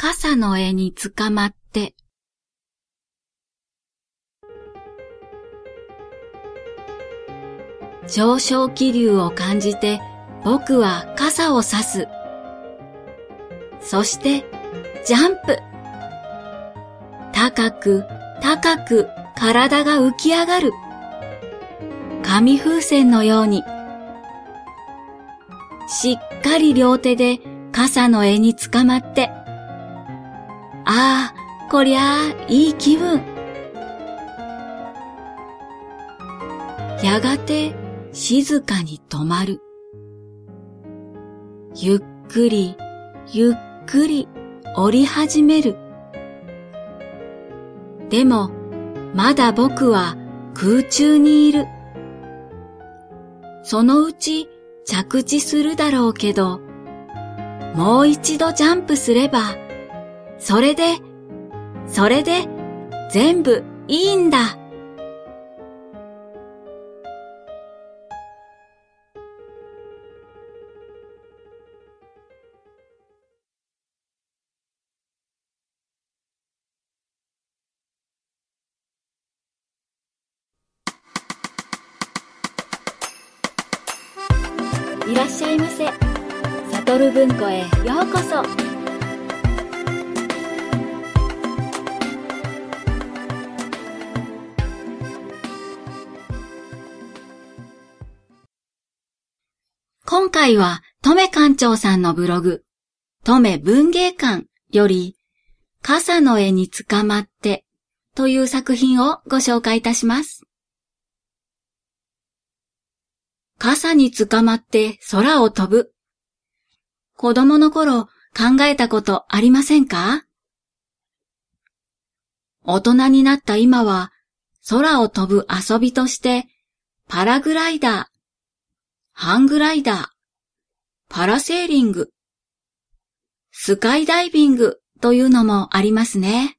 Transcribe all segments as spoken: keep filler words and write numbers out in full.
傘の柄につかまって。上昇気流を感じて僕は傘を差す。そしてジャンプ。高く高く体が浮き上がる。紙風船のように。しっかり両手で傘の柄につかまって。ああ、こりゃあいい気分。やがて静かに止まる。ゆっくりゆっくり降り始める。でもまだ僕は空中にいる。そのうち着地するだろうけど、もう一度ジャンプすれば、それで、それで全部いいんだ。いらっしゃいませ。サトル文庫へようこそ。今回はとめ館長さんのブログ、とめ文芸館より、傘の柄につかまってという作品をご紹介いたします。傘につかまって空を飛ぶ。子供の頃考えたことありませんか？大人になった今は空を飛ぶ遊びとしてパラグライダー、ハングライダー、パラセーリング、スカイダイビングというのもありますね。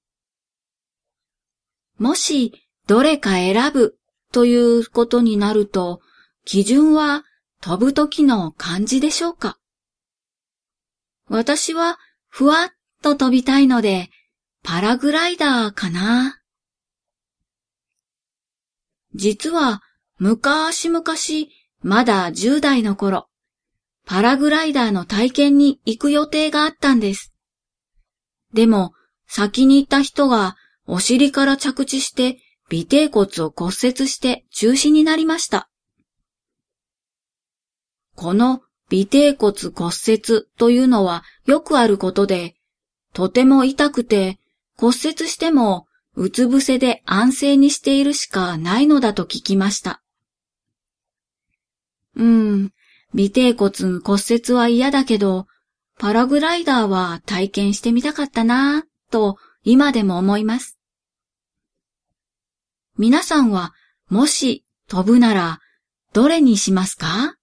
もしどれか選ぶということになると、基準は飛ぶ時の感じでしょうか？私はふわっと飛びたいので、パラグライダーかな。実は昔々まだじゅう代の頃、パラグライダーの体験に行く予定があったんです。でも先に行った人がお尻から着地して尾てい骨を骨折して中止になりました。この尾てい骨骨折というのはよくあることで、とても痛くて骨折してもうつ伏せで安静にしているしかないのだと聞きました。うーん、尾てい骨骨折は嫌だけど、パラグライダーは体験してみたかったなぁと今でも思います。皆さんはもし飛ぶならどれにしますか？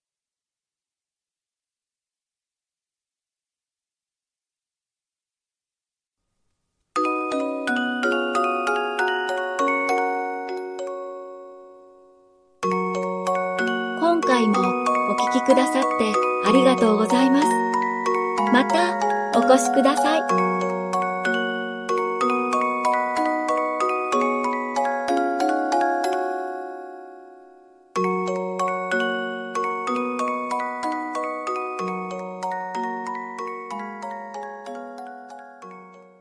今回もお聞きくださってありがとうございます。またお越しください。